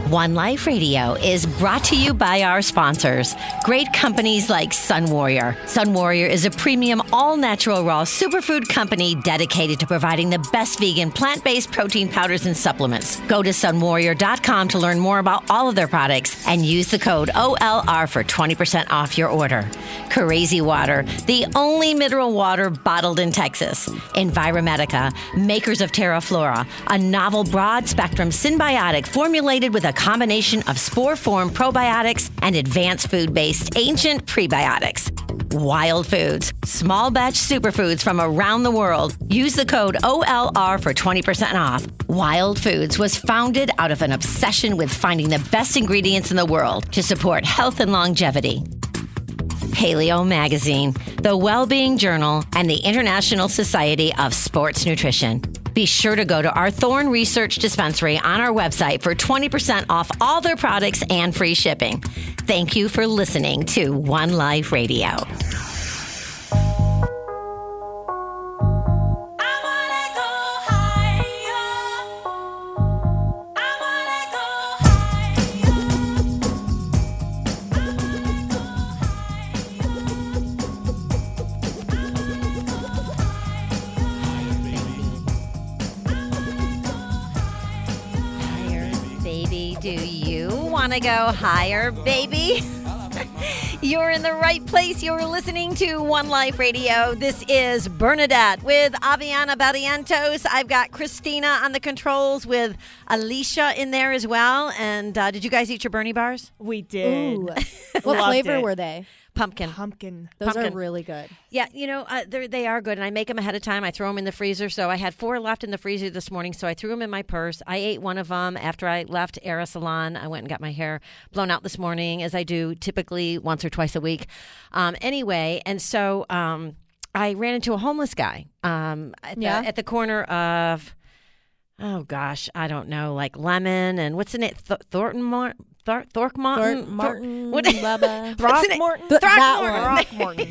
One Life Radio is brought to you by our sponsors. Great companies like Sun Warrior. Sun Warrior is a premium all-natural raw superfood company dedicated to providing the best vegan plant-based protein powders and supplements. Go to sunwarrior.com to learn more about all of their products and use the code OLR for 20% off your order. Crazy Water, the only mineral water bottled in Texas. Enviromedica, makers of Terra Flora, a novel broad-spectrum symbiotic formulated with a combination of spore-form probiotics and advanced food-based ancient prebiotics. Wild Foods, small batch superfoods from around the world. Use the code OLR for 20% off. Wild Foods was founded out of an obsession with finding the best ingredients in the world to support health and longevity. Paleo Magazine, the Wellbeing Journal, and the International Society of Sports Nutrition. Be sure to go to our Thorne Research Dispensary on our website for 20% off all their products and free shipping. Thank you for listening to One Life Radio. Do you want to go higher, baby? You're in the right place. You're listening to One Life Radio. This is Bernadette with Aviana Barrientos. I've got Christina on the controls with Alicia in there as well. And did you guys eat your Bernie bars? We did. Ooh. What flavor were they? Pumpkin. Those are really good. Yeah, you know, they are good, and I make them ahead of time. I throw them in the freezer, so I had 4 left in the freezer this morning, so I threw them in my purse. I ate one of them after I left Era Salon. I went and got my hair blown out this morning, as I do typically once or twice a week. Anyway, and so I ran into a homeless guy at the corner of, oh gosh, I don't know, like Lemon and what's the name? Throckmorton? Throckmorton. What? Throckmorton? Throckmorton.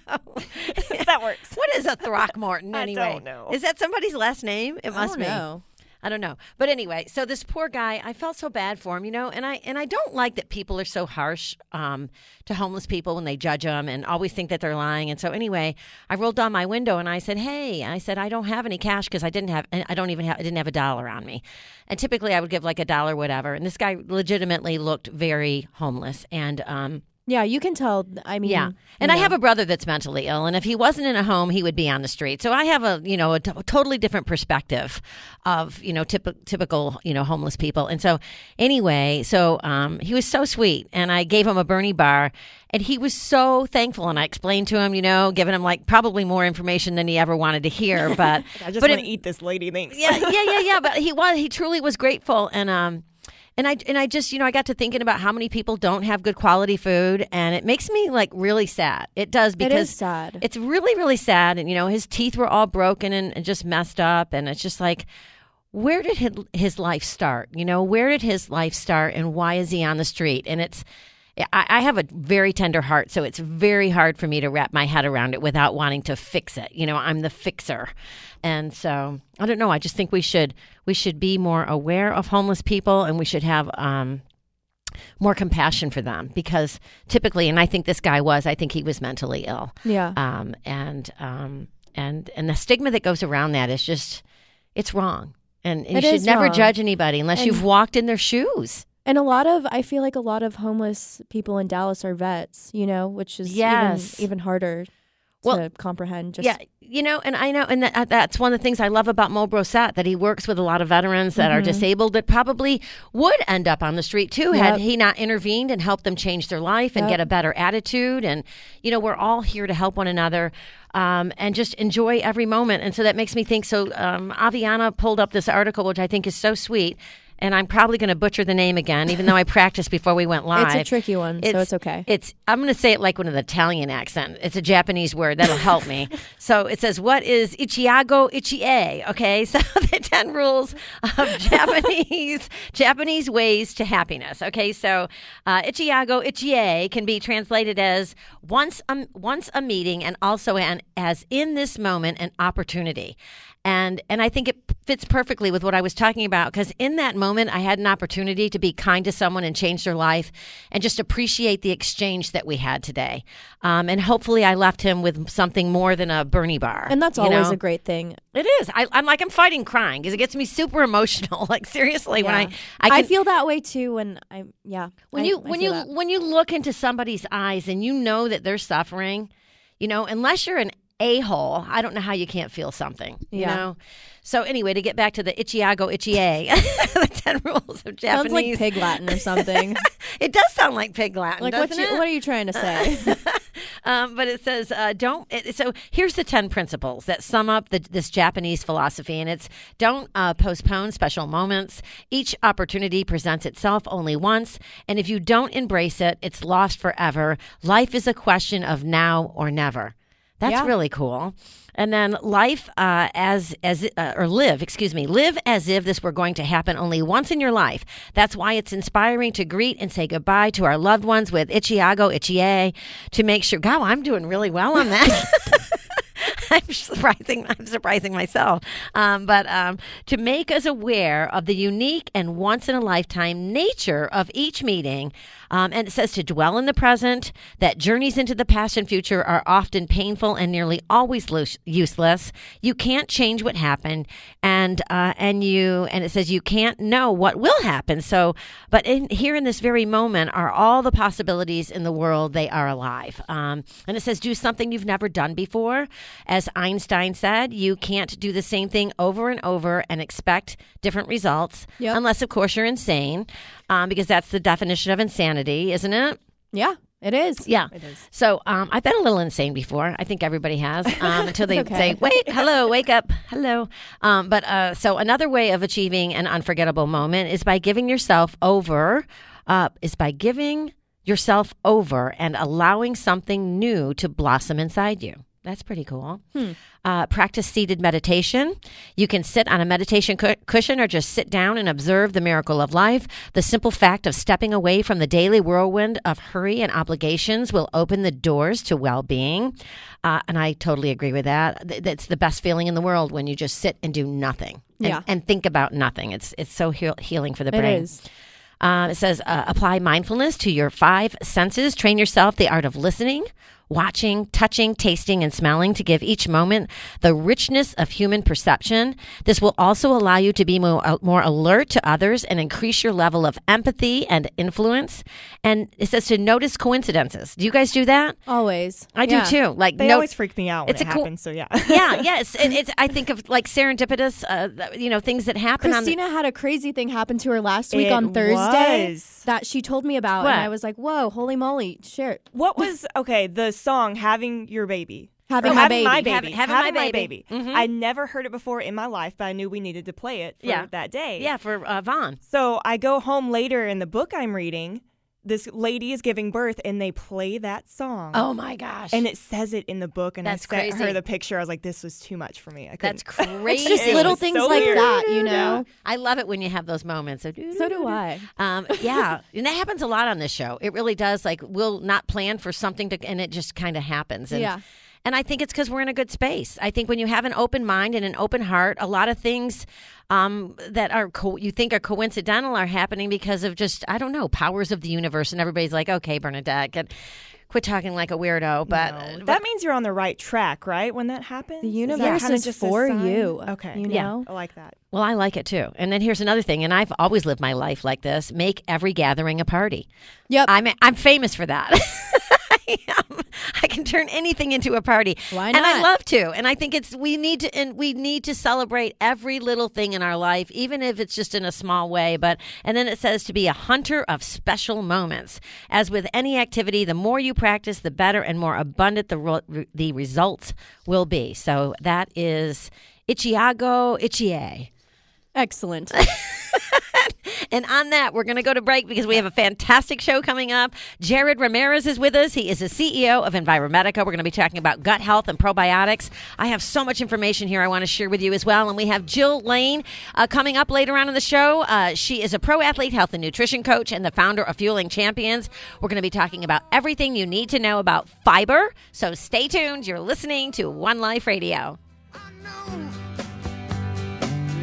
That works. What is a Throckmorton anyway? I don't know. Is that somebody's last name? It must be. I don't know. But anyway, so this poor guy, I felt so bad for him, you know, and I don't like that people are so harsh to homeless people when they judge them and always think that they're lying. And so anyway, I rolled down my window and I said, "Hey," I said, "I don't have any cash because I didn't have a dollar on me." And typically I would give like $1, whatever. And this guy legitimately looked very homeless. And yeah, you can tell. I mean, yeah. And I have a brother that's mentally ill, and if he wasn't in a home, he would be on the street. So I have a totally different perspective of, typical, homeless people. And so anyway, he was so sweet, and I gave him a Bernie bar, and he was so thankful. And I explained to him, giving him like probably more information than he ever wanted to hear. But I just want to eat this lady. Thanks. Yeah. But he truly was grateful. And I just, I got to thinking about how many people don't have good quality food, and it makes me like really sad. It does, because it is sad. It's really, really sad. And, his teeth were all broken and just messed up. And it's just like, where did his life start? Where did his life start, and why is he on the street? And I have a very tender heart, so it's very hard for me to wrap my head around it without wanting to fix it. I'm the fixer. And so, I don't know, I just think we should be more aware of homeless people, and we should have more compassion for them, because typically, and I think this guy I think he was mentally ill. Yeah. And the stigma that goes around that is just, it's wrong. And you should never judge anybody unless you've walked in their shoes. And I feel like a lot of homeless people in Dallas are vets, which is even harder to comprehend. And I know, and that's one of the things I love about Mo Brosette, that he works with a lot of veterans that are disabled that probably would end up on the street too, had he not intervened and helped them change their life and get a better attitude. And, we're all here to help one another. And just enjoy every moment. And so that makes me think, Aviana pulled up this article, which I think is so sweet. And I'm probably going to butcher the name again, even though I practiced before we went live. It's a tricky one, so it's okay. I'm going to say it like with an Italian accent. It's a Japanese word. That'll help me. So it says, what is Ichiago Ichie? Okay, so the 10 rules of Japanese ways to happiness. Okay, so Ichiago Ichie can be translated as once a meeting, and also as in this moment an opportunity. And I think it fits perfectly with what I was talking about, because in that moment, I had an opportunity to be kind to someone and change their life and just appreciate the exchange that we had today. And hopefully I left him with something more than a Bernie bar. And that's always a great thing. It is. I'm fighting crying because it gets me super emotional. Like, seriously, when I feel that way too when when you look into somebody's eyes and you know that they're suffering, unless you're an a-hole, I don't know how you can't feel something, you know? So anyway, to get back to the Ichiago Ichie, the 10 rules of Japanese. Sounds like Pig Latin or something. It does sound like Pig Latin, like doesn't it? What are you trying to say? But it says, so here's the 10 principles that sum up this Japanese philosophy, and it's don't postpone special moments. Each opportunity presents itself only once, and if you don't embrace it, it's lost forever. Life is a question of now or never. That's really cool. And then live as if this were going to happen only once in your life. That's why it's inspiring to greet and say goodbye to our loved ones with Ichiago Ichie to make sure, God, I'm doing really well on that. I'm surprising myself. But to make us aware of the unique and once-in-a-lifetime nature of each meeting. And it says to dwell in the present, that journeys into the past and future are often painful and nearly always useless. You can't change what happened, and it says you can't know what will happen. So, but here in this very moment are all the possibilities in the world. They are alive. And it says do something you've never done before. As Einstein said, you can't do the same thing over and over and expect different results, unless, of course, you're insane, because that's the definition of insanity, isn't it? Yeah, it is. Yeah. It is. So I've been a little insane before. I think everybody has, until they say, wait, hello, wake up, hello. So another way of achieving an unforgettable moment is by giving yourself over, and allowing something new to blossom inside you. That's pretty cool. Practice seated meditation. You can sit on a meditation cushion or just sit down and observe the miracle of life. The simple fact of stepping away from the daily whirlwind of hurry and obligations will open the doors to well-being. And I totally agree with that. It's the best feeling in the world when you just sit and do nothing and think about nothing. It's so healing for the brain. It is. It says apply mindfulness to your 5 senses. Train yourself the art of listening, watching, touching, tasting, and smelling to give each moment the richness of human perception. This will also allow you to be more alert to others and increase your level of empathy and influence. And it says to notice coincidences. Do you guys do that? Always. I do too. Like they always freak me out when it happens. So yeah. Yes. It's I think of like serendipitous, things that happen. Christina had a crazy thing happen to her last week on Thursday that she told me about, and I was like, "Whoa, holy moly!" Share. What was the song "Having Your Baby"? Having my baby. Having my baby. Mm-hmm. I never heard it before in my life, but I knew we needed to play it for that day. Yeah, for Vaughn. So I go home later in the book I'm reading. This lady is giving birth, and they play that song. Oh, my gosh. And it says it in the book, and That's I sent crazy. her the picture. I was like, this was too much for me. That's crazy. It's just little things so like weird. That, you know? Yeah. I love it when you have those moments. So do I. Yeah. And that happens a lot on this show. It really does. Like, we'll not plan for something, and it just kind of happens. And, And I think it's because we're in a good space. I think when you have an open mind and an open heart, a lot of things that are you think are coincidental are happening because of just, I don't know, powers of the universe. And everybody's like, okay, Bernadette, quit talking like a weirdo. But that means you're on the right track, right? When that happens, the universe is for you. Okay, you know? I like that. Well, I like it too. And then here's another thing, and I've always lived my life like this: make every gathering a party. Yep, I'm famous for that. I can turn anything into a party. Why not? And I love to. And I think we need to celebrate every little thing in our life, even if it's just in a small way. And then it says to be a hunter of special moments. As with any activity, the more you practice, the better and more abundant the results will be. So that is Ichiago Ichie. Excellent. And on that, we're going to go to break because we have a fantastic show coming up. Jared Ramirez is with us. He is the CEO of Enviromedica. We're going to be talking about gut health and probiotics. I have so much information here I want to share with you as well. And we have Jill Lane coming up later on in the show. She is a pro athlete, health and nutrition coach, and the founder of Fueling Champions. We're going to be talking about everything you need to know about fiber. So stay tuned. You're listening to One Life Radio. I know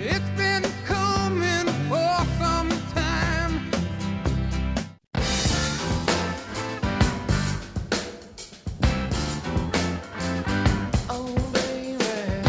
It's been coming for some time. Oh, baby.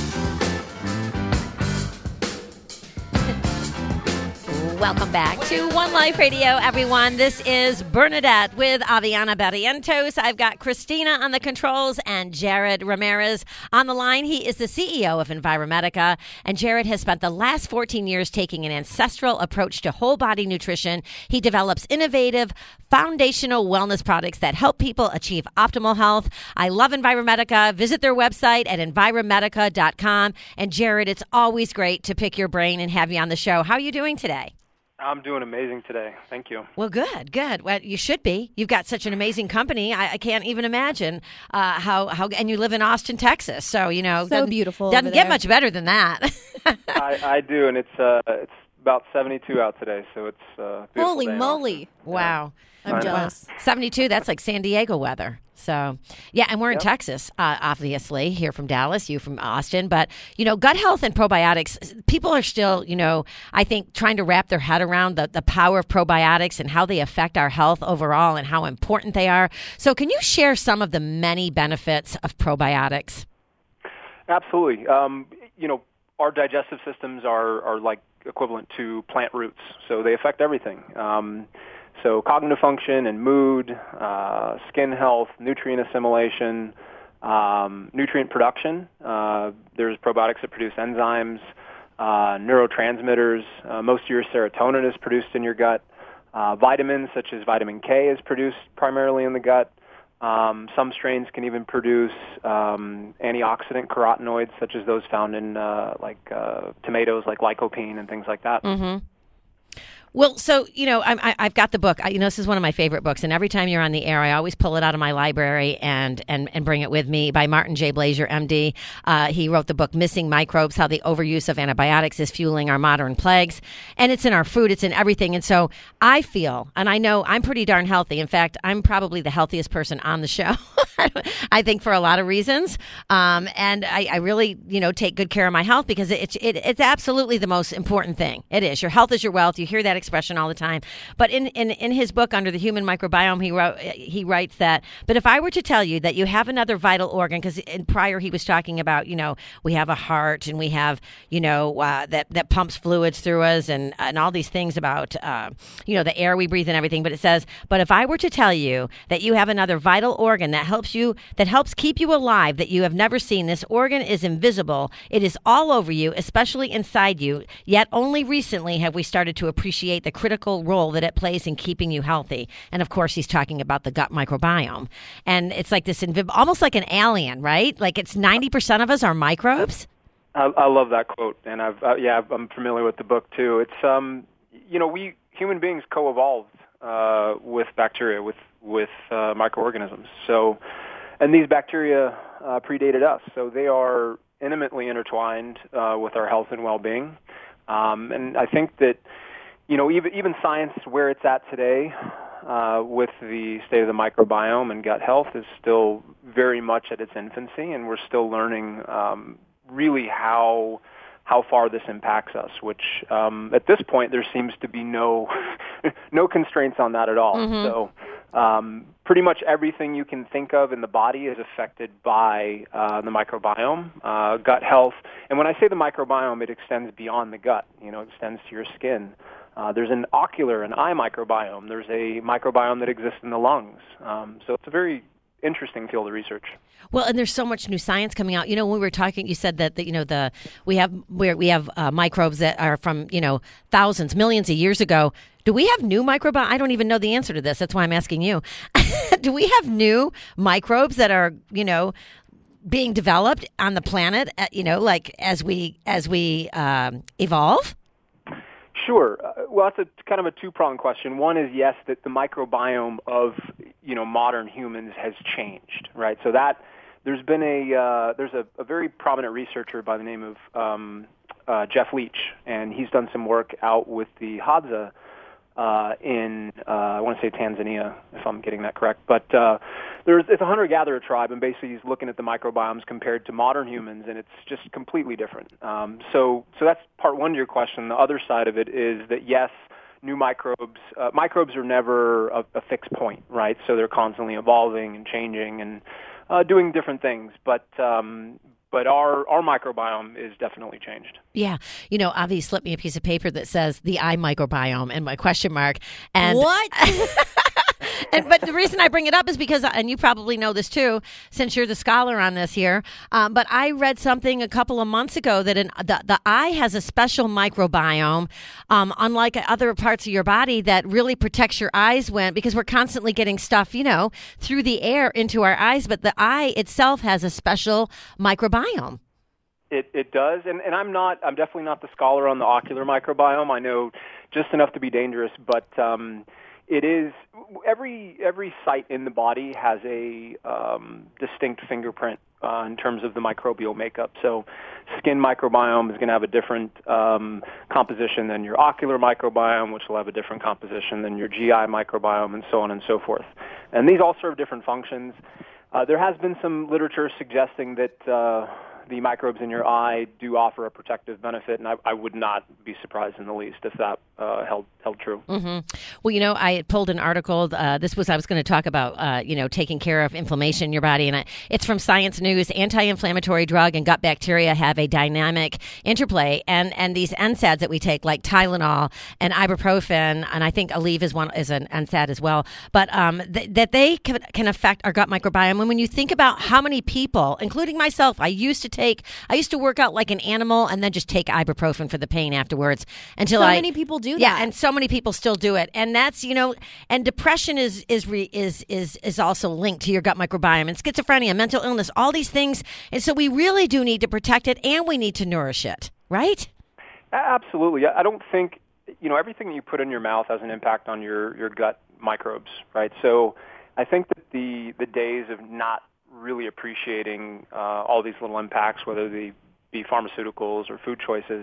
Welcome back to One Life Radio, everyone. This is Bernadette with Aviana Barrientos. I've got Christina on the controls and Jared Ramirez on the line. He is the CEO of Enviromedica, and Jared has spent the last 14 years taking an ancestral approach to whole body nutrition. He develops innovative, foundational wellness products that help people achieve optimal health. I love Enviromedica. Visit their website at enviromedica.com. And Jared, it's always great to pick your brain and have you on the show. How are you doing today? I'm doing amazing today. Thank you. Well, good. Well, you should be. You've got such an amazing company. I can't even imagine how. And you live in Austin, Texas, so so beautiful. Doesn't get much better than that. I do, and it's about 72 out today, so it's beautiful. Holy moly! Wow. I'm jealous. 72, that's like San Diego weather. So, yeah, and we're in Texas, obviously, here from Dallas, you from Austin. But, gut health and probiotics, people are still, I think, trying to wrap their head around the power of probiotics and how they affect our health overall and how important they are. So can you share some of the many benefits of probiotics? Absolutely. Our digestive systems are like equivalent to plant roots, so they affect everything. So cognitive function and mood, skin health, nutrient assimilation, nutrient production. There's probiotics that produce enzymes, neurotransmitters. Most of your serotonin is produced in your gut. Vitamins such as vitamin K is produced primarily in the gut. Some strains can even produce antioxidant carotenoids such as those found in tomatoes like lycopene and things like that. Mm-hmm. Well, so, I've got the book. This is one of my favorite books, and every time you're on the air, I always pull it out of my library and bring it with me, by Martin J. Blazier, MD. He wrote the book Missing Microbes, How the Overuse of Antibiotics is Fueling Our Modern Plagues. And it's in our food. It's in everything. And so I feel, and I know I'm pretty darn healthy. In fact, I'm probably the healthiest person on the show, I think, for a lot of reasons. And I really, take good care of my health because it's absolutely the most important thing. It is. Your health is your wealth. You hear that expression all the time. But in his book, Under the Human Microbiome, he writes that, but if I were to tell you that you have another vital organ, because prior he was talking about, we have a heart and we have, that pumps fluids through us and all these things about, the air we breathe and everything. But it says, but if I were to tell you that you have another vital organ that helps keep you alive, that you have never seen, this organ is invisible. It is all over you, especially inside you. Yet only recently have we started to appreciate the critical role that it plays in keeping you healthy. And of course, he's talking about the gut microbiome. And it's like this, almost like an alien, right? Like it's 90% of us are microbes. I love that quote, and I'm familiar with the book too. It's we human beings co-evolved with bacteria, with microorganisms. So, and these bacteria predated us, so they are intimately intertwined with our health and well-being. And I think that even science where it's at today with the state of the microbiome and gut health is still very much at its infancy, and we're still learning really how far this impacts us, which at this point there seems to be no constraints on that at all. Mm-hmm. So pretty much everything you can think of in the body is affected by the microbiome, gut health. And when I say the microbiome, it extends beyond the gut. It extends to your skin. There's an ocular and eye microbiome. There's a microbiome that exists in the lungs. So it's a very interesting field of research. Well, and there's so much new science coming out. When we were talking, you said that we have microbes that are from thousands, millions of years ago. Do we have new microbes? I don't even know the answer to this. That's why I'm asking you. Do we have new microbes that are being developed on the planet? Like as we evolve. Sure. Well, that's a kind of a two-pronged question. One is, yes, that the microbiome of modern humans has changed, right? So that there's been there's a very prominent researcher by the name of Jeff Leach, and he's done some work out with the Hadza in I want to say Tanzania, if I'm getting that correct. But it's a hunter-gatherer tribe, and basically he's looking at the microbiomes compared to modern humans, and it's just completely different. So that's part one to your question. The other side of it is that, yes, new microbes are never a fixed point, right? So they're constantly evolving and changing and doing different things. But our microbiome is definitely changed. Yeah. Avi slipped me a piece of paper that says the eye microbiome and my question mark. And what? But the reason I bring it up is because, and you probably know this too, since you're the scholar on this here, but I read something a couple of months ago that the eye has a special microbiome, unlike other parts of your body, that really protects your eyes because we're constantly getting stuff, through the air into our eyes, but the eye itself has a special microbiome. It does, and I'm definitely not the scholar on the ocular microbiome. I know just enough to be dangerous, but it is every site in the body has a distinct fingerprint in terms of the microbial makeup. So skin microbiome is going to have a different composition than your ocular microbiome, which will have a different composition than your GI microbiome, and so on and so forth. And these all serve different functions. There has been some literature suggesting that the microbes in your eye do offer a protective benefit, and I would not be surprised in the least if that held true. Mm-hmm. Well, I had pulled an article. I was going to talk about, taking care of inflammation in your body, and it's from Science News. Anti-inflammatory drug and gut bacteria have a dynamic interplay, and these NSAIDs that we take, like Tylenol and ibuprofen, and I think Aleve is an NSAID as well, but that they can affect our gut microbiome. And when you think about how many people, including myself, I used to work out like an animal and then just take ibuprofen for the pain afterwards until many people do that. Yeah, and so many people still do it. And that's, and depression is also linked to your gut microbiome, and schizophrenia, mental illness, all these things. And so we really do need to protect it, and we need to nourish it, right? Absolutely. I don't think, everything you put in your mouth has an impact on your gut microbes, right? So I think that the days of not really appreciating all these little impacts, whether they be pharmaceuticals or food choices,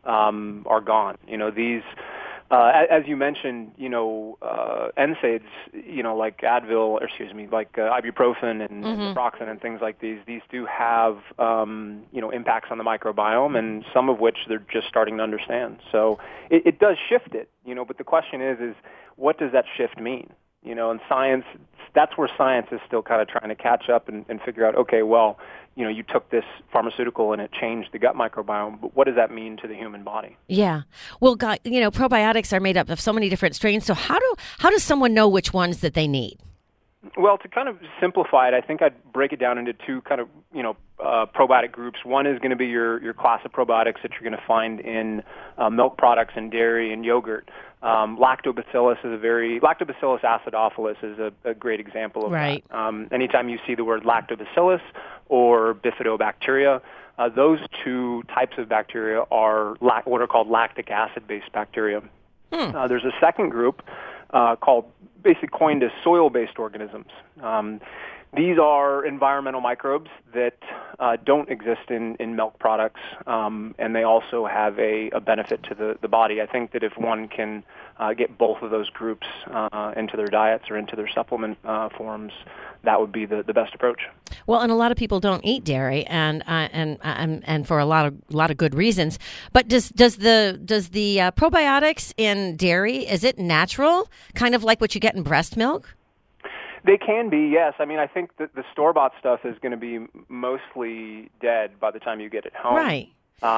are gone. These, as you mentioned, NSAIDs, like Advil, like ibuprofen and naproxen and things like these do have, impacts on the microbiome, and some of which they're just starting to understand. So it does shift it, but the question is what does that shift mean? And science, that's where science is still kind of trying to catch up and figure out, okay, well, you took this pharmaceutical and it changed the gut microbiome, but what does that mean to the human body? Yeah. Well, probiotics are made up of so many different strains. So how does someone know which ones that they need? Well, to kind of simplify it, I think I'd break it down into two kind of, probiotic groups. One is going to be your class of probiotics that you're going to find in milk products and dairy and yogurt. Lactobacillus acidophilus is a great example of right. that. Anytime you see the word lactobacillus or bifidobacteria, those two types of bacteria are what are called lactic acid-based bacteria. There's a second group basically coined as soil-based organisms. These are environmental microbes that don't exist in milk products, and they also have a benefit to the body. I think that if one can get both of those groups into their diets or into their supplement forms, that would be the best approach. Well, and a lot of people don't eat dairy, and for a lot of good reasons. But does the probiotics in dairy, is it natural, kind of like what you get in breast milk? They can be, yes. I mean, I think that the store-bought stuff is going to be mostly dead by the time you get it home. Right.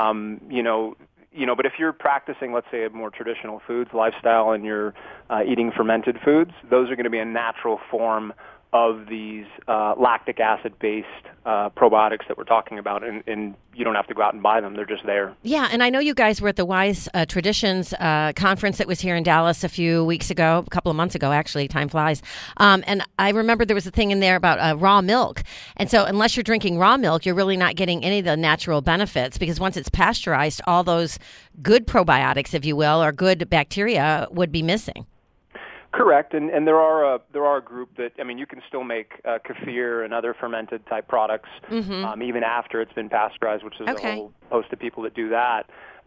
But if you're practicing, let's say, a more traditional foods lifestyle and you're eating fermented foods, those are going to be a natural form of these lactic acid-based probiotics that we're talking about, and you don't have to go out and buy them. They're just there. Yeah, and I know you guys were at the Wise Traditions conference that was here in Dallas a couple of months ago, actually. Time flies. And I remember there was a thing in there about raw milk. And so unless you're drinking raw milk, you're really not getting any of the natural benefits, because once it's pasteurized, all those good probiotics, if you will, or good bacteria would be missing. Correct, and there are a group that, I mean, you can still make kefir and other fermented type products even after it's been pasteurized, which is a whole host of people that do that.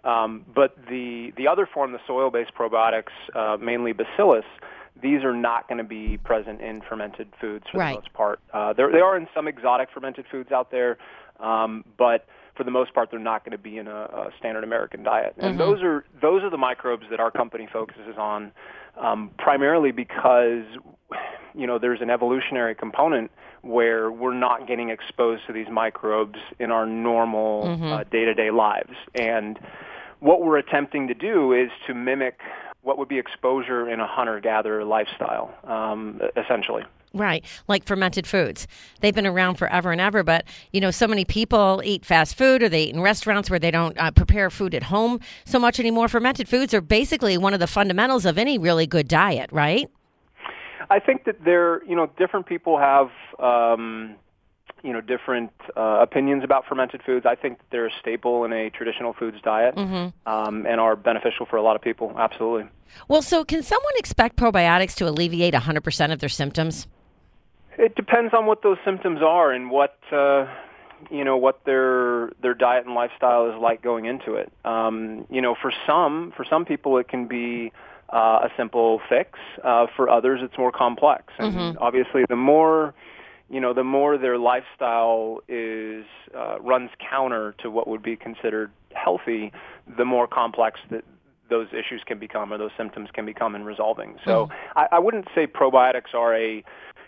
But the other form, the soil-based probiotics, mainly Bacillus, these are not going to be present in fermented foods for the most part. They are in some exotic fermented foods out there, but for the most part, they're not going to be in a standard American diet. And those are the microbes that our company focuses on, primarily because there's an evolutionary component where we're not getting exposed to these microbes in our normal day-to-day lives. And what we're attempting to do is to mimic what would be exposure in a hunter-gatherer lifestyle, essentially. Right, like fermented foods. They've been around forever and ever, but, so many people eat fast food or they eat in restaurants where they don't prepare food at home so much anymore. Fermented foods are basically one of the fundamentals of any really good diet, right? I think that different people have, different opinions about fermented foods. I think that they're a staple in a traditional foods diet and are beneficial for a lot of people, absolutely. Well, so can someone expect probiotics to alleviate 100% of their symptoms? It depends on what those symptoms are and what what their diet and lifestyle is like going into it. For some people it can be a simple fix. For others, it's more complex. And obviously, the more their lifestyle is runs counter to what would be considered healthy, the more complex that those issues can become or those symptoms can become in resolving. So I wouldn't say probiotics are a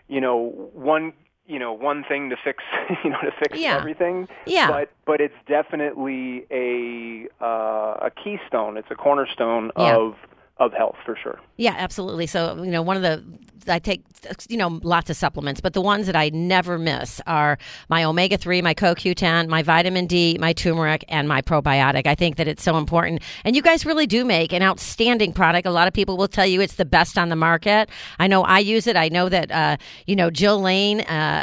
one thing to fix everything. Yeah. But it's definitely a keystone. It's a cornerstone of health for sure. Yeah, absolutely. So, I take, lots of supplements, but the ones that I never miss are my omega-3, my CoQ10, my vitamin D, my turmeric, and my probiotic. I think that it's so important. And you guys really do make an outstanding product. A lot of people will tell you it's the best on the market. I know I use it. I know that, Jill Lane,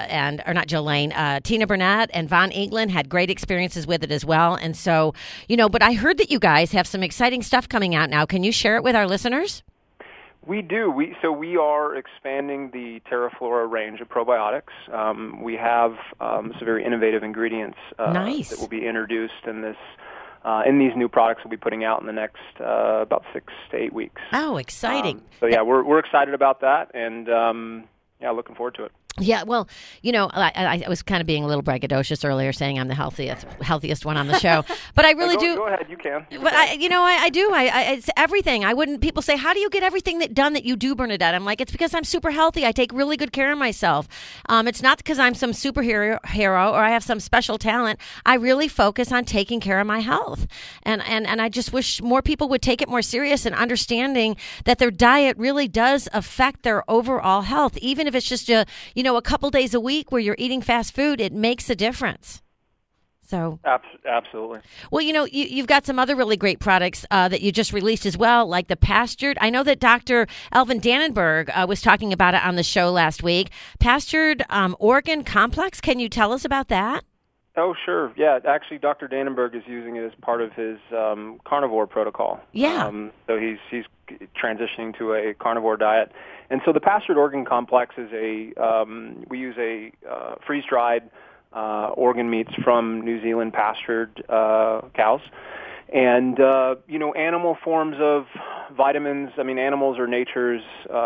Tina Burnett and Von England had great experiences with it as well. And so, but I heard that you guys have some exciting stuff coming out now. Can you share it with our listeners? We do. We are expanding the TerraFlora range of probiotics. We have some very innovative ingredients that will be introduced in these new products we'll be putting out in the next about 6 to 8 weeks. Oh, exciting! We're excited about that, and looking forward to it. Yeah, well, I was kind of being a little braggadocious earlier, saying I'm the healthiest one on the show, but I really do. Go ahead, you can. But I do. It's everything. People say, how do you get everything done that you do, Bernadette? I'm like, it's because I'm super healthy. I take really good care of myself. It's not because I'm some superhero or I have some special talent. I really focus on taking care of my health, and I just wish more people would take it more serious and understanding that their diet really does affect their overall health, even if it's just a couple days a week where you're eating fast food, it makes a difference. So absolutely. Well, you've got some other really great products that you just released as well, like the Pastured. I know that Dr. Elvin Dannenberg was talking about it on the show last week. Pastured Organ Complex. Can you tell us about that? Oh, sure. Yeah, actually, Dr. Dannenberg is using it as part of his carnivore protocol. Yeah. So he's transitioning to a carnivore diet. And so the Pastured Organ Complex is we use a freeze-dried organ meats from New Zealand pastured cows. And, animal forms of vitamins, animals are nature's,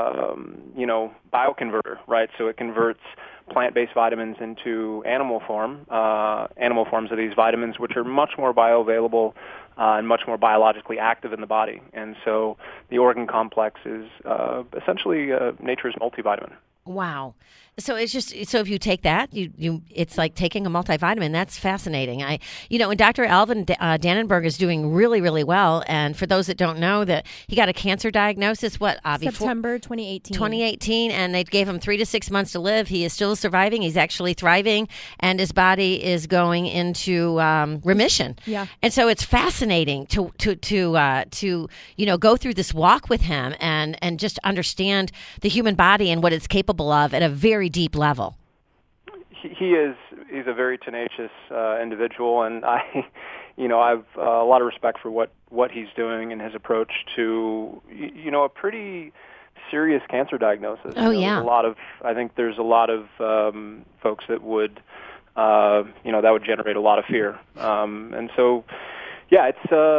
bioconverter, right? So it converts plant-based vitamins into animal forms of these vitamins, which are much more bioavailable and much more biologically active in the body. And so the organ complex is essentially nature's multivitamin. Wow. So it's just, if you take that, it's like taking a multivitamin. That's fascinating. And Dr. Elvin Dannenberg is doing really, really well. And for those that don't know, that he got a cancer diagnosis, September 2018, and they gave him 3 to 6 months to live. He is still surviving. He's actually thriving, and his body is going into remission. Yeah. And so it's fascinating to go through this walk with him and just understand the human body and what it's capable of at a very deep level. He's a very tenacious individual, and I've a lot of respect for what he's doing and his approach to a pretty serious cancer diagnosis. Oh, yeah. I think there's a lot of folks that would that would generate a lot of fear, and so it's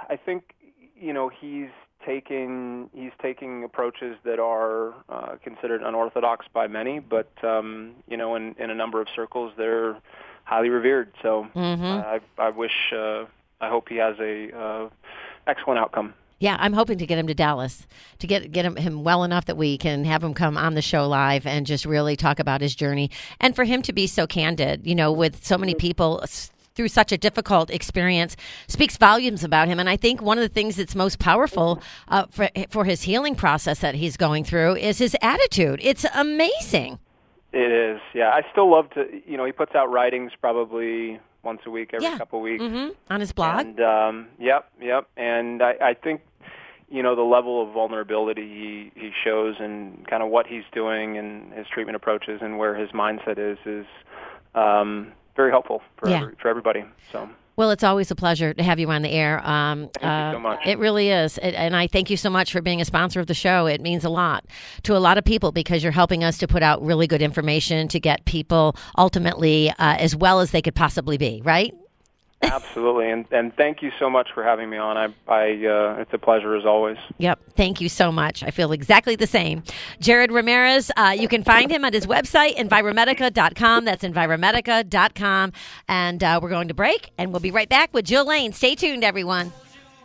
I think, he's taking approaches that are considered unorthodox by many, but in a number of circles they're highly revered. So I hope he has a excellent outcome. Yeah, I'm hoping to get him to Dallas, to get him well enough that we can have him come on the show live and just really talk about his journey, and for him to be so candid, with so many people through such a difficult experience, speaks volumes about him. And I think one of the things that's most powerful for his healing process that he's going through is his attitude. It's amazing. It is, yeah. I still love to, he puts out writings probably once a week, every couple of weeks. On his blog? And, yep. And I think, the level of vulnerability he shows and kind of what he's doing and his treatment approaches and where his mindset is very helpful for everybody. So. Well, it's always a pleasure to have you on the air. Thank you so much. It really is. And I thank you so much for being a sponsor of the show. It means a lot to a lot of people because you're helping us to put out really good information to get people ultimately as well as they could possibly be, right? Absolutely, and thank you so much for having me on. It's a pleasure as always. Yep, thank you so much. I feel exactly the same. Jared Ramirez, you can find him at his website, Enviromedica.com. That's Enviromedica.com. And we're going to break, and we'll be right back with Jill Lane. Stay tuned, everyone.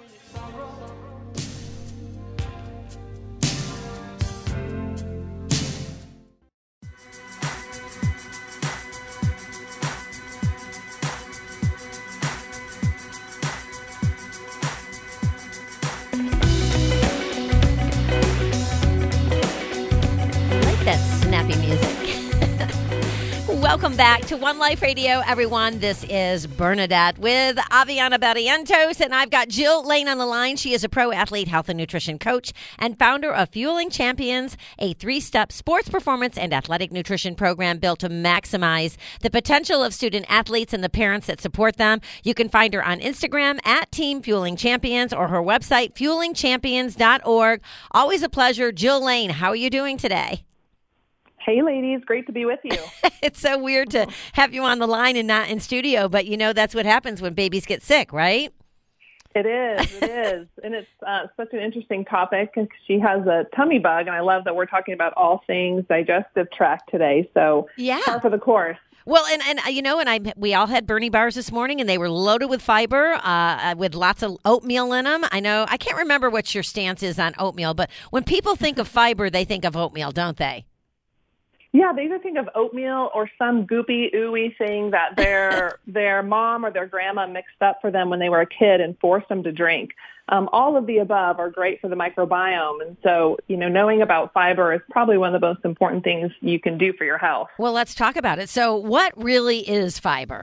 Welcome back to One Life Radio, everyone. This is Bernadette with Aviana Barrientos, and I've got Jill Lane on the line. She is a pro athlete, health and nutrition coach, and founder of Fueling Champions, a 3-step sports performance and athletic nutrition program built to maximize the potential of student athletes and the parents that support them. You can find her on Instagram at Team Fueling Champions or her website, fuelingchampions.org. Always a pleasure. Jill Lane, how are you doing today? Hey, ladies. Great to be with you. It's so weird to have you on the line and not in studio, but that's what happens when babies get sick, right? It is. And it's such an interesting topic. She has a tummy bug, and I love that we're talking about all things digestive tract today. So par for the course. Well, we all had Bernie bars this morning, and they were loaded with fiber, with lots of oatmeal in them. I can't remember what your stance is on oatmeal, but when people think of fiber, they think of oatmeal, don't they? Yeah, they either think of oatmeal or some goopy, ooey thing that their mom or their grandma mixed up for them when they were a kid and forced them to drink. All of the above are great for the microbiome. And so, knowing about fiber is probably one of the most important things you can do for your health. Well, let's talk about it. So what really is fiber?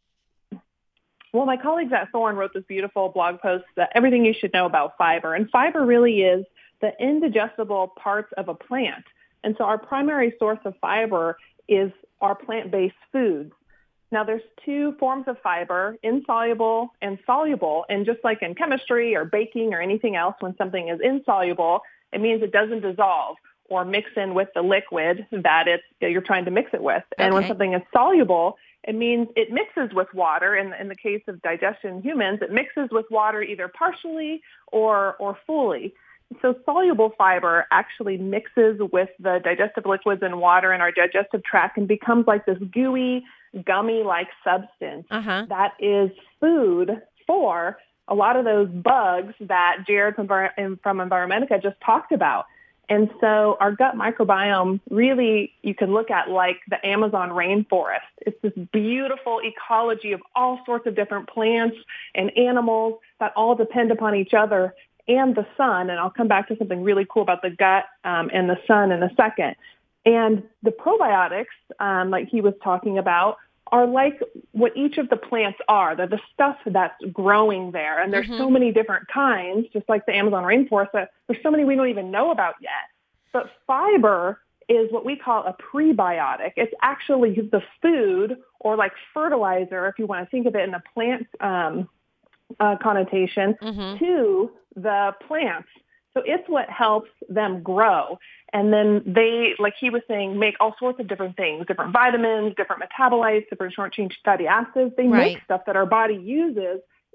Well, my colleagues at Thorne wrote this beautiful blog post, that everything you should know about fiber. And fiber really is the indigestible parts of a plant. And so our primary source of fiber is our plant-based foods. Now, there's 2 forms of fiber, insoluble and soluble. And just like in chemistry or baking or anything else, when something is insoluble, it means it doesn't dissolve or mix in with the liquid that you're trying to mix it with. And when something is soluble, it means it mixes with water. In the case of digestion in humans, it mixes with water either partially or fully. So soluble fiber actually mixes with the digestive liquids and water in our digestive tract and becomes like this gooey, gummy-like substance that is food for a lot of those bugs that Jared from Enviromedica just talked about. And so our gut microbiome really, you can look at like the Amazon rainforest. It's this beautiful ecology of all sorts of different plants and animals that all depend upon each other and the sun, and I'll come back to something really cool about the gut and the sun in a second. And the probiotics, like he was talking about, are like what each of the plants are. They're the stuff that's growing there, and there's so many different kinds, just like the Amazon rainforest. There's so many we don't even know about yet. But fiber is what we call a prebiotic. It's actually the food or like fertilizer, if you want to think of it in a plant connotation, to the plants. So it's what helps them grow. And then they, like he was saying, make all sorts of different things, different vitamins, different metabolites, different short-chain fatty acids. They make stuff that our body uses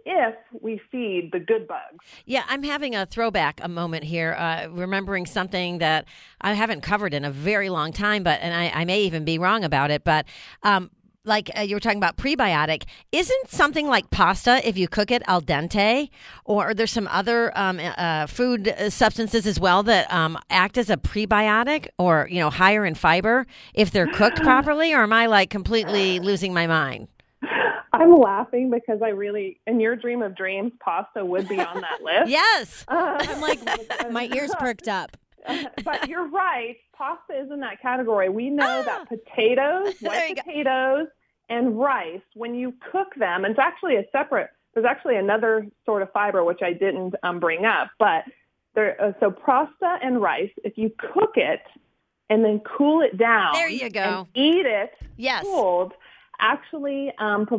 if we feed the good bugs. Yeah, I'm having a moment here, remembering something that I haven't covered in a very long time, and I may even be wrong about it, but you were talking about prebiotic, isn't something like pasta, if you cook it al dente, or there's some other food substances as well that act as a prebiotic or, higher in fiber if they're cooked properly, or am I completely losing my mind? I'm laughing because in your dream of dreams, pasta would be on that list. Yes. I'm my ears perked up. But you're right. Pasta is in that category. We know that potatoes, white potatoes, and rice, when you cook them, and there's actually another sort of fiber which I didn't bring up, but so pasta and rice, if you cook it and then cool it down, there you go, and eat it cooled, actually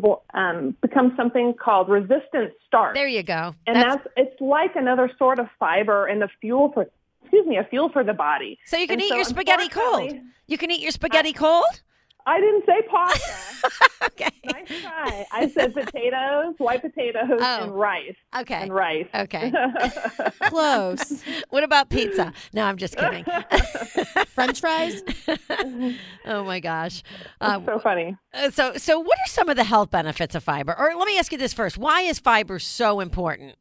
becomes something called resistant starch. There you go. And it's like another sort of fiber and a fuel for the body. So you can eat your spaghetti cold. You can eat your spaghetti cold? I didn't say pasta. Okay. Nice try. I said potatoes, white potatoes, and rice. Okay. And rice. Okay. Close. What about pizza? No, I'm just kidding. French fries? Oh, my gosh. That's so funny. So what are some of the health benefits of fiber? Or let me ask you this first. Why is fiber so important?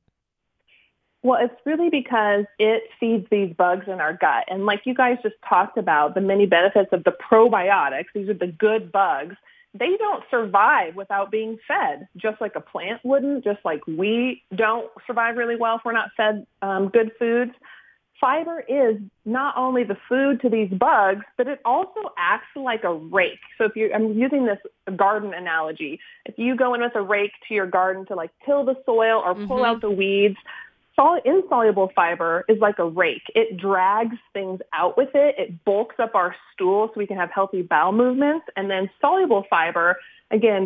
Well, it's really because it feeds these bugs in our gut. And like you guys just talked about, the many benefits of the probiotics, these are the good bugs, they don't survive without being fed, just like a plant wouldn't, just like we don't survive really well if we're not fed good foods. Fiber is not only the food to these bugs, but it also acts like a rake. So I'm using this garden analogy. If you go in with a rake to your garden to till the soil or pull out the weeds, insoluble fiber is like a rake. It drags things out with it. It bulks up our stool so we can have healthy bowel movements. And then soluble fiber, again,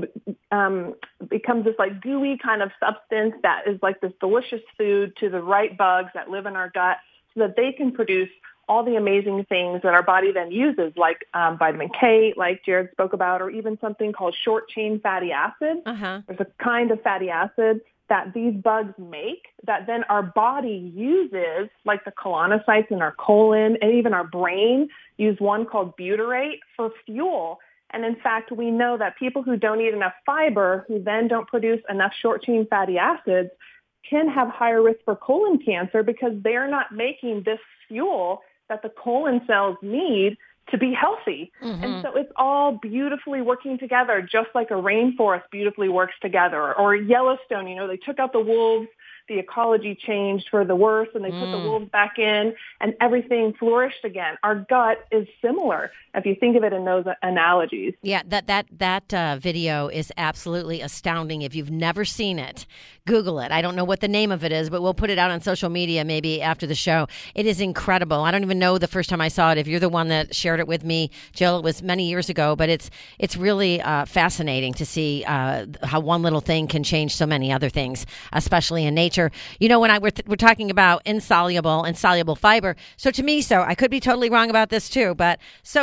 becomes this gooey kind of substance that is like this delicious food to the right bugs that live in our gut so that they can produce all the amazing things that our body then uses, like vitamin K, like Jared spoke about, or even something called short-chain fatty acid. There's a kind of fatty acid that these bugs make that then our body uses, like the colonocytes in our colon, and even our brain use one called butyrate for fuel. And in fact, we know that people who don't eat enough fiber, who then don't produce enough short-chain fatty acids, can have higher risk for colon cancer because they're not making this fuel that the colon cells need to be healthy. And so it's all beautifully working together, just like a rainforest beautifully works together. Or Yellowstone, they took out the wolves, the ecology changed for the worse, and they put the wolves back in, and everything flourished again. Our gut is similar, if you think of it in those analogies. Yeah, that video is absolutely astounding. If you've never seen it, Google it. I don't know what the name of it is, but we'll put it out on social media maybe after the show. It is incredible. I don't even know the first time I saw it. If you're the one that shared it with me, Jill, it was many years ago, but it's really fascinating to see how one little thing can change so many other things, especially in nature. When we're talking about insoluble and soluble fiber. So to me, I could be totally wrong about this too, but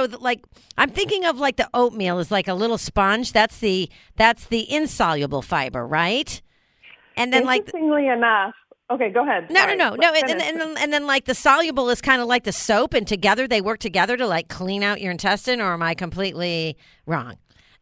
I'm thinking of the oatmeal is like a little sponge. That's the insoluble fiber, right? And then interestingly enough, okay, go ahead. No. And then the soluble is kind of like the soap, and together they work together to clean out your intestine. Or am I completely wrong?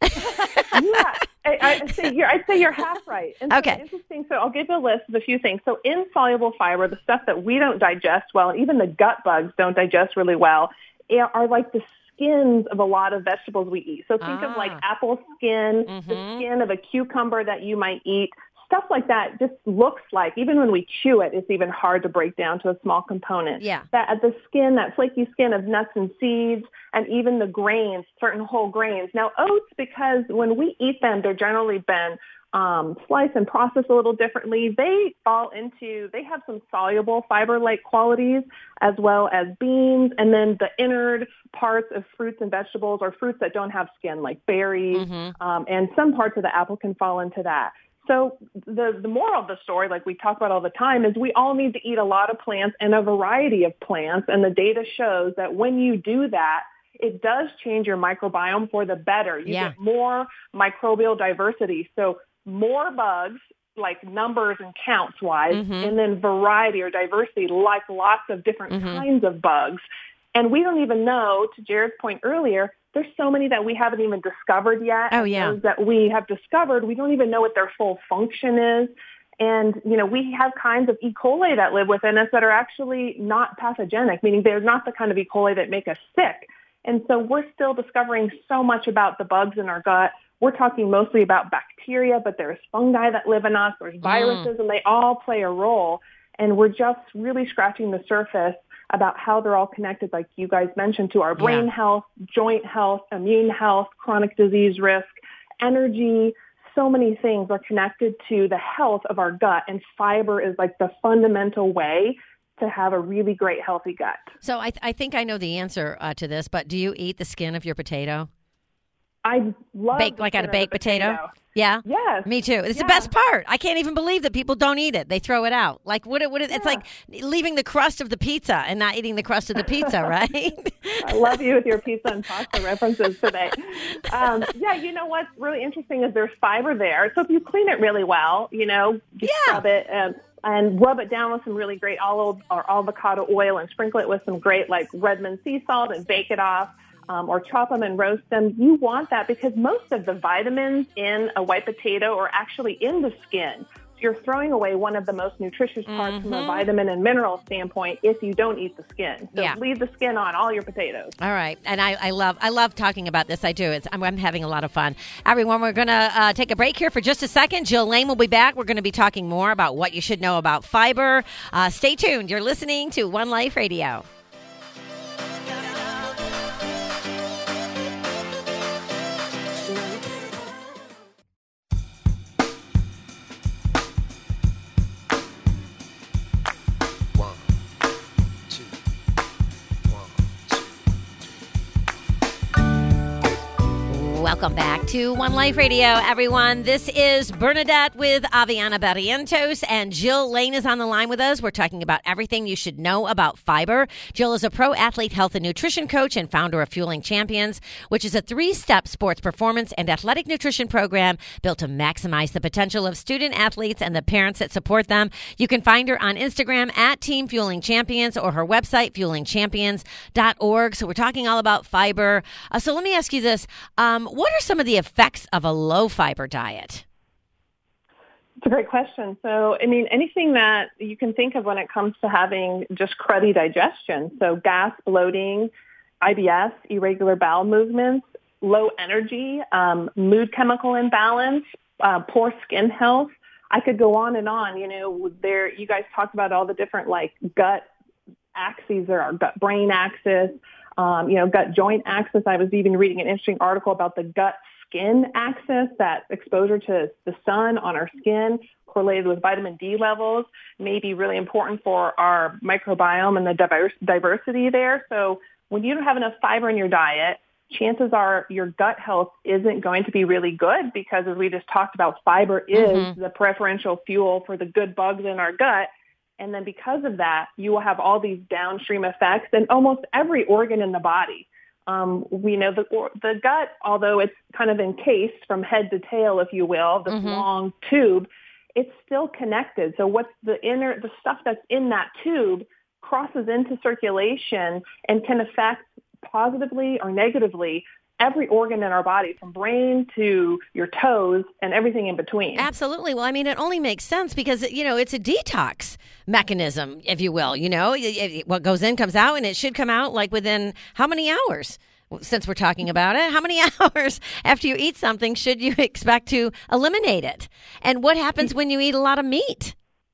Yeah, I'd say you're half right. And okay. So interesting. So I'll give you a list of a few things. So insoluble fiber, the stuff that we don't digest well, and even the gut bugs don't digest really well, are like the skins of a lot of vegetables we eat. So think of apple skin, the skin of a cucumber that you might eat. Stuff like that just looks like, even when we chew it, it's even hard to break down to a small component. Yeah. That flaky skin of nuts and seeds, and even the grains, certain whole grains. Now, oats, because when we eat them, they're generally been sliced and processed a little differently. They have some soluble fiber-like qualities, as well as beans, and then the innard parts of fruits and vegetables, or fruits that don't have skin, like berries, and some parts of the apple can fall into that. So the moral of the story, like we talk about all the time, is we all need to eat a lot of plants and a variety of plants. And the data shows that when you do that, it does change your microbiome for the better. You get more microbial diversity. So more bugs, like numbers and counts wise, and then variety or diversity, like lots of different kinds of bugs. And we don't even know, to Jared's point earlier, there's so many that we haven't even discovered yet. Oh, yeah. Those that we have discovered, we don't even know what their full function is. And, you know, we have kinds of E. coli that live within us that are actually not pathogenic, meaning they're not the kind of E. coli that make us sick. And so we're still discovering so much about the bugs in our gut. We're talking mostly about bacteria, but there's fungi that live in us, there's viruses, and they all play a role. And we're just really scratching the surface about how they're all connected, like you guys mentioned, to our brain health, joint health, immune health, chronic disease risk, energy. So many things are connected to the health of our gut, and fiber is like the fundamental way to have a really great, healthy gut. So I think I know the answer to this, but do you eat the skin of your potato? I love like out of baked potato. Yeah, yes, me too. It's the best part. I can't even believe that people don't eat it. They throw it out. Like it's like leaving the crust of the pizza and not eating the crust of the pizza, right? I love you with your pizza and pasta references today. You know what's really interesting is there's fiber there. So if you clean it really well, you know, scrub it and rub it down with some really great olive or avocado oil and sprinkle it with some great like Redmond sea salt and bake it off. Or chop them and roast them. You want that because most of the vitamins in a white potato are actually in the skin. So you're throwing away one of the most nutritious parts from a vitamin and mineral standpoint if you don't eat the skin. So leave the skin on all your potatoes. All right. And I love talking about this. I do. I'm having a lot of fun. Everyone, we're going to take a break here for just a second. Jill Lane will be back. We're going to be talking more about what you should know about fiber. Stay tuned. You're listening to One Life Radio. Welcome back to One Life Radio, everyone. This is Bernadette with Aviana Barrientos, and Jill Lane is on the line with us. We're talking about everything you should know about fiber. Jill is a pro athlete health and nutrition coach and founder of Fueling Champions, which is a 3-step sports performance and athletic nutrition program built to maximize the potential of student athletes and the parents that support them. You can find her on Instagram at Team Fueling Champions or her website, fuelingchampions.org. So we're talking all about fiber. So let me ask you this. What are some of the effects of a low-fiber diet? It's a great question. So, I mean, anything that you can think of when it comes to having just cruddy digestion. So gas, bloating, IBS, irregular bowel movements, low energy, mood chemical imbalance, poor skin health. I could go on and on. You know, you guys talked about all the different like gut axes. There are gut brain axis. Gut joint axis. I was even reading an interesting article about the gut skin axis, that exposure to the sun on our skin correlated with vitamin D levels may be really important for our microbiome and the diversity there. So when you don't have enough fiber in your diet, chances are your gut health isn't going to be really good because, as we just talked about, fiber is the preferential fuel for the good bugs in our gut. And then because of that, you will have all these downstream effects in almost every organ in the body. We know the gut, although it's kind of encased from head to tail, if you will, this long tube, it's still connected. So what's the stuff that's in that tube crosses into circulation and can affect positively or negatively every organ in our body, from brain to your toes and everything in between. Absolutely. Well, I mean, it only makes sense because, you know, it's a detox mechanism, if you will. You know, what goes in comes out, and it should come out like within how many hours? Since we're talking about it, how many hours after you eat something should you expect to eliminate it? And what happens when you eat a lot of meat?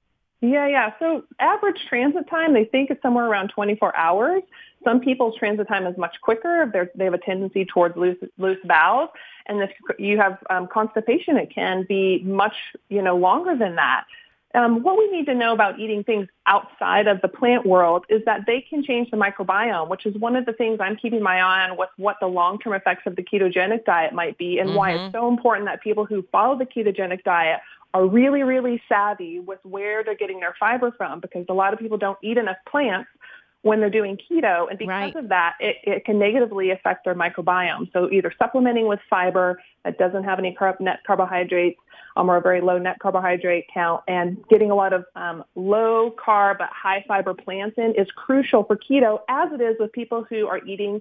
Yeah. So average transit time, they think is somewhere around 24 hours. Some people's transit time is much quicker. They have a tendency towards loose bowels. And if you have constipation, it can be much, longer than that. What we need to know about eating things outside of the plant world is that they can change the microbiome, which is one of the things I'm keeping my eye on with what the long-term effects of the ketogenic diet might be, and why it's so important that people who follow the ketogenic diet are really, really savvy with where they're getting their fiber from, because a lot of people don't eat enough plants when they're doing keto. And because of that, it can negatively affect their microbiome. So either supplementing with fiber that doesn't have any net carbohydrates or a very low net carbohydrate count, and getting a lot of low carb but high fiber plants in is crucial for keto, as it is with people who are eating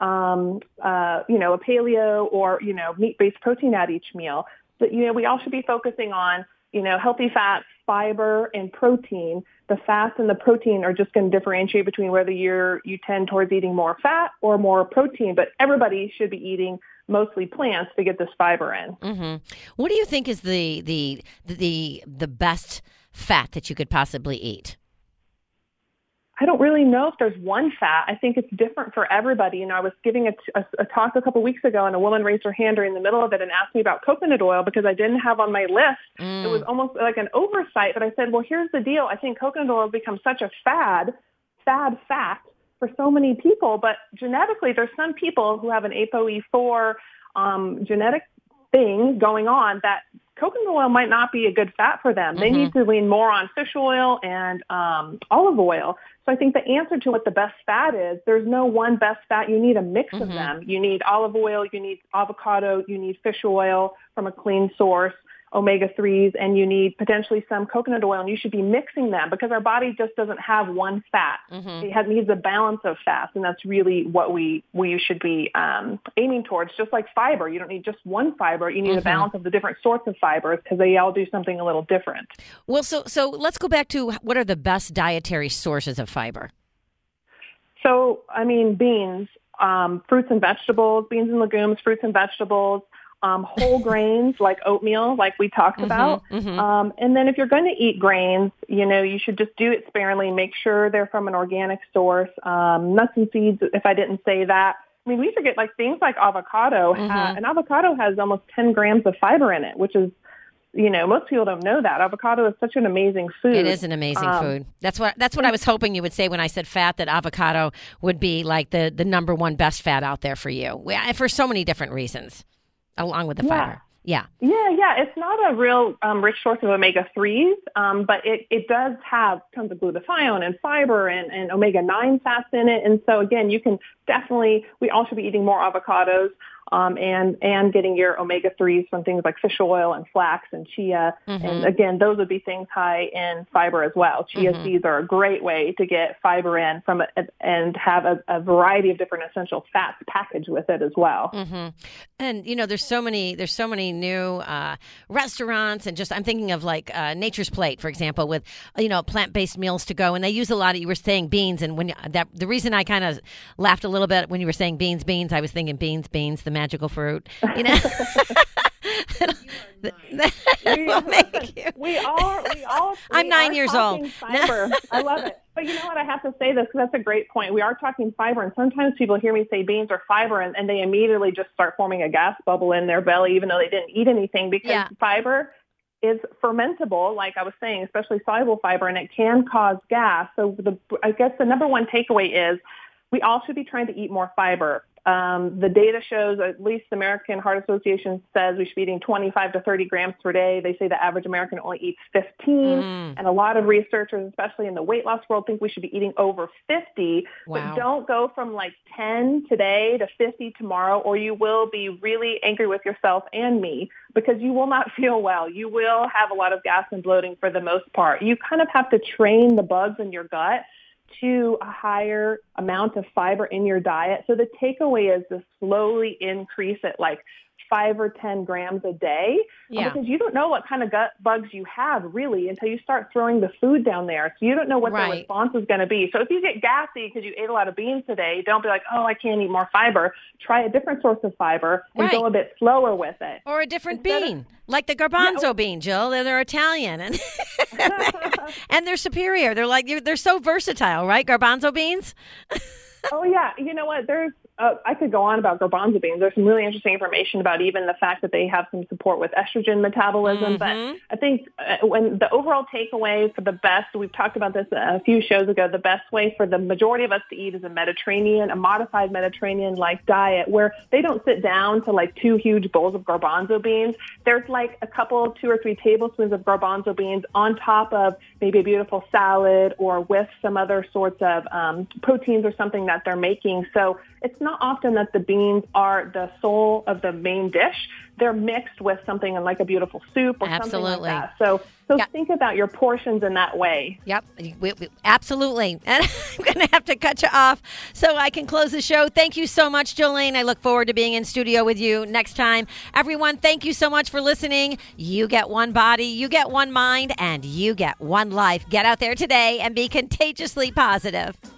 a paleo or, meat-based protein at each meal. But, we all should be focusing on, healthy fats, fiber, and protein. The fats and the protein are just going to differentiate between whether you tend towards eating more fat or more protein. But everybody should be eating mostly plants to get this fiber in. Mm-hmm. What do you think is the best fat that you could possibly eat? I don't really know if there's one fat. I think it's different for everybody. I was giving a talk a couple weeks ago, and a woman raised her hand during the middle of it and asked me about coconut oil because I didn't have on my list. It was almost like an oversight, but I said, well, here's the deal. I think coconut oil has become such a fad fat for so many people, but genetically, there's some people who have an ApoE4 genetic thing going on that coconut oil might not be a good fat for them. They need to lean more on fish oil and olive oil. So I think the answer to what the best fat is, there's no one best fat. You need a mix of them. You need olive oil, you need avocado, you need fish oil from a clean source, omega-3s, and you need potentially some coconut oil, and you should be mixing them because our body just doesn't have one fat. It needs a balance of fats, and that's really what we should be aiming towards, just like fiber. You don't need just one fiber. You need a balance of the different sorts of fibers because they all do something a little different. Well, so let's go back to what are the best dietary sources of fiber? So, beans, fruits and vegetables, beans and legumes, fruits and vegetables, whole grains like oatmeal, like we talked about. And then if you're going to eat grains, you should just do it sparingly. Make sure they're from an organic source. Nuts and seeds, if I didn't say that. We forget things like avocado. An avocado has almost 10 grams of fiber in it, which is, most people don't know that. Avocado is such an amazing food. It is an amazing food. That's what I was hoping you would say when I said fat, that avocado would be like the number one best fat out there for you, for so many different reasons. Along with the fiber. Yeah. It's not a real rich source of omega-3s, but it does have tons of glutathione and fiber and omega-9 fats in it. And so, again, we all should be eating more avocados and getting your omega-3s from things like fish oil and flax and chia. And, again, those would be things high in fiber as well. Chia seeds are a great way to get fiber in and have a variety of different essential fats packaged with it as well. And, there's so many new restaurants, and I'm thinking of Nature's Plate, for example, with, plant-based meals to go. And they use a lot of, you were saying beans. And the reason I kind of laughed a little bit when you were saying beans, I was thinking beans, the magical fruit. We all. I'm 9 years old. Fiber. I love it. But you know what? I have to say this because that's a great point. We are talking fiber, and sometimes people hear me say beans or fiber, and they immediately just start forming a gas bubble in their belly, even though they didn't eat anything, because fiber is fermentable, like I was saying, especially soluble fiber, and it can cause gas. So I guess the number one takeaway is we all should be trying to eat more fiber. The data shows, at least the American Heart Association says we should be eating 25 to 30 grams per day. They say the average American only eats 15. And a lot of researchers, especially in the weight loss world, think we should be eating over 50. Wow. But don't go from 10 today to 50 tomorrow, or you will be really angry with yourself and me because you will not feel well. You will have a lot of gas and bloating for the most part. You kind of have to train the bugs in your gut to a higher amount of fiber in your diet. So the takeaway is to slowly increase it 5 or 10 grams a day, because you don't know what kind of gut bugs you have really until you start throwing the food down there. So you don't know what the response is going to be. So if you get gassy because you ate a lot of beans today, don't be like, oh, I can't eat more fiber. Try a different source of fiber and go a bit slower with it. Or a different bean, like the garbanzo bean, Jill. They're Italian and and they're superior. They're so versatile, right? Garbanzo beans. Oh, yeah. You know what? I could go on about garbanzo beans. There's some really interesting information about even the fact that they have some support with estrogen metabolism. But I think when the overall takeaway for the best, we've talked about this a few shows ago, the best way for the majority of us to eat is a modified Mediterranean-like diet where they don't sit down to 2 huge bowls of garbanzo beans. There's a couple, 2 or 3 tablespoons of garbanzo beans on top of maybe a beautiful salad or with some other sorts of proteins or something that they're making. So it's not often that the beans are the soul of the main dish. They're mixed with something like a beautiful soup or something like that. So think about your portions in that way. Yep, absolutely. And I'm going to have to cut you off so I can close the show. Thank you so much, Jolene. I look forward to being in studio with you next time. Everyone, thank you so much for listening. You get one body, you get one mind, and you get one life. Get out there today and be contagiously positive.